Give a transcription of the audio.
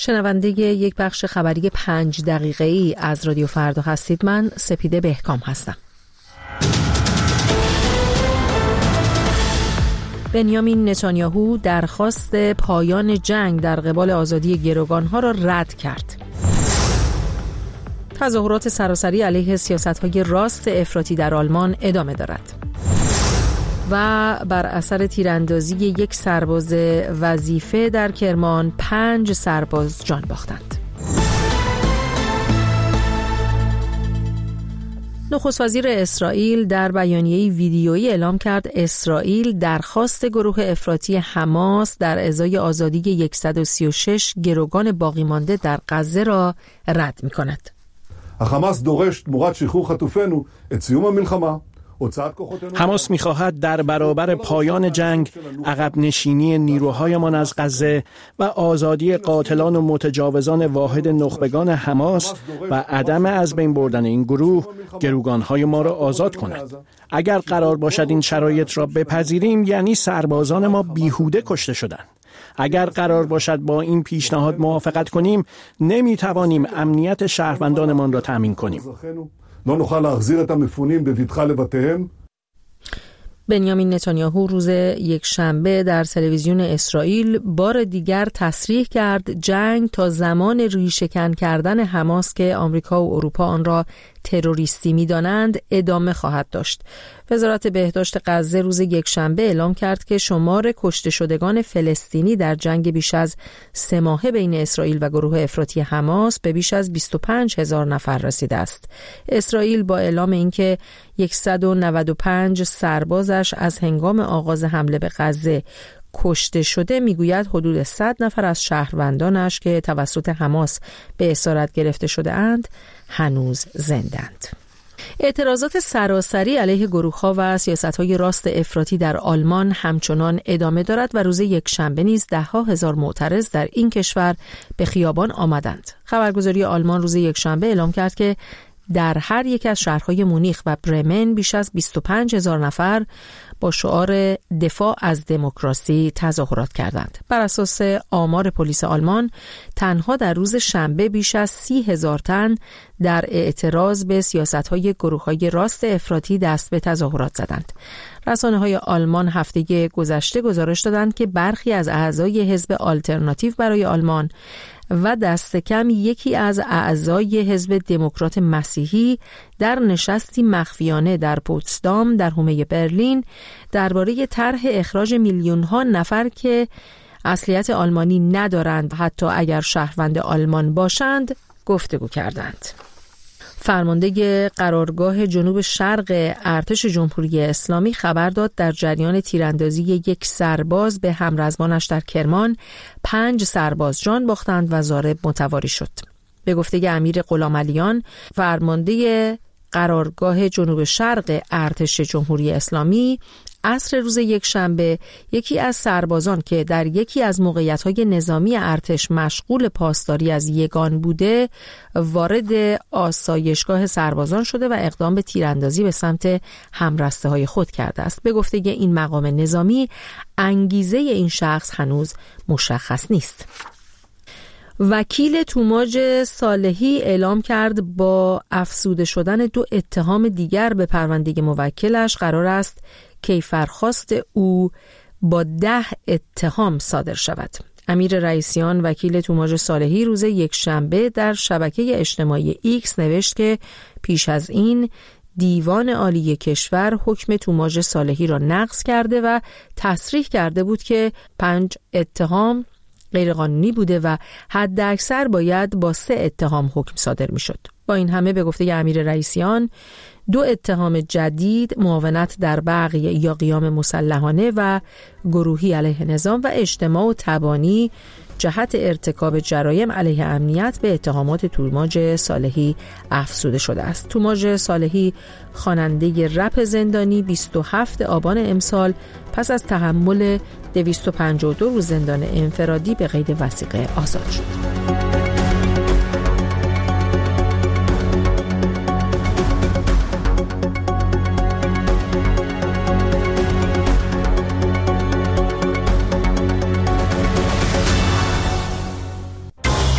شنونده یک بخش خبری 5 دقیقه‌ای از رادیو فردا هستید. من سپیده بهکام هستم. بنیامین نتانیاهو درخواست پایان جنگ در قبال آزادی گروگانها را رد کرد. تظاهرات سراسری علیه سیاست‌های راست افراطی در آلمان ادامه دارد. و بر اثر تیراندازی یک سرباز وظیفه در کرمان 5 سرباز جان باختند. نخست وزیر اسرائیل در بیانیه‌ای ویدیویی اعلام کرد اسرائیل درخواست گروه افراطی حماس در ازای آزادی 136 گروگان باقی مانده در غزه را رد می‌کند. حماس دורש תמורת שחרור חטופינו את סיום המלחמה. حماس می‌خواهد در برابر پایان جنگ عقب نشینی نیروهایمان از غزه و آزادی قاتلان و متجاوزان واحد نخبگان حماس و عدم از بین بردن این گروه گروگان‌های ما را آزاد کند. اگر قرار باشد این شرایط را بپذیریم یعنی سربازان ما بیهوده کشته شدند. اگر قرار باشد با این پیشنهاد موافقت کنیم نمی‌توانیم امنیت شهروندانمان را تأمین کنیم. לא נוכל להחזיר את המפונים בבטחה לבתיהם. بنیامین نتانیاهو روز یکشنبه در تلویزیون اسرائیل بار دیگر تصریح کرد جنگ تا زمان ریشه‌کن کردن حماس که آمریکا و اروپا آن را تروریستی می‌دانند ادامه خواهد داشت. وزارت بهداشت غزه روز یکشنبه اعلام کرد که شمار کشته شدگان فلسطینی در جنگ بیش از 3 ماهه بین اسرائیل و گروه افراطی حماس به بیش از 25,000 نفر رسیده است. اسرائیل با اعلام اینکه 195 سربازش از هنگام آغاز حمله به غزه کشته شده میگوید حدود 100 نفر از شهروندانش که توسط حماس به اسارت گرفته شده اند هنوز زندند. اعتراضات سراسری علیه گروه‌ها و سیاست‌های راست افراطی در آلمان همچنان ادامه دارد و روز یکشنبه نیز 10,000 معترض در این کشور به خیابان آمدند. خبرگزاری آلمان روز یکشنبه اعلام کرد که در هر یک از شهرهای مونیخ و برمن بیش از 25,000 نفر با شعار دفاع از دموکراسی تظاهرات کردند. بر اساس آمار پلیس آلمان تنها در روز شنبه بیش از 30,000 تن در اعتراض به سیاست‌های گروه‌های راست افراطی دست به تظاهرات زدند. رسانه‌های آلمان هفته گذشته گزارش دادند که برخی از اعضای حزب آلترناتیو برای آلمان و دست کم یکی از اعضای حزب دموکرات مسیحی در نشستی مخفیانه در پوتسدام در حومه برلین درباره طرح اخراج میلیون‌ها نفر که اصلیت آلمانی ندارند حتی اگر شهروند آلمان باشند گفتگو کردند. فرمانده قرارگاه جنوب شرق ارتش جمهوری اسلامی خبر داد در جریان تیراندازی یک سرباز به همرزمانش در کرمان 5 سرباز جان باختند و ضارب متواری شد. به گفته امیر غلامعلیان فرمانده قرارگاه جنوب شرق ارتش جمهوری اسلامی عصر روز یکشنبه یکی از سربازان که در یکی از موقعیت‌های نظامی ارتش مشغول پاسداری از یگان بوده وارد آسایشگاه سربازان شده و اقدام به تیراندازی به سمت همرسته‌های خود کرده است. به گفته این مقام نظامی انگیزه این شخص هنوز مشخص نیست. وکیل توماج صالحی اعلام کرد با افزوده شدن 2 اتهام دیگر به پرونده موکلش قرار است کیفرخواست او با 10 اتهام صادر شود. امیر رئیسیان وکیل توماج صالحی روز یکشنبه در شبکه اجتماعی ایکس نوشت که پیش از این دیوان عالی کشور حکم توماج صالحی را نقض کرده و تصریح کرده بود که 5 اتهام غیرقانونی بوده و حد اکثر باید با 3 اتهام حکم صادر می شد. با این همه به گفته امیر رئیسیان 2 اتهام جدید معاونت در بغی یا قیام مسلحانه و گروهی علیه نظام و اجتماع و تبانی جهت ارتکاب جرایم علیه امنیت به اتهامات توماج صالحی افزوده شده است. توماج صالحی خواننده رپ زندانی 27 آبان امسال پس از تحمل 252 روز زندان انفرادی به قید وثیقه آزاد شد.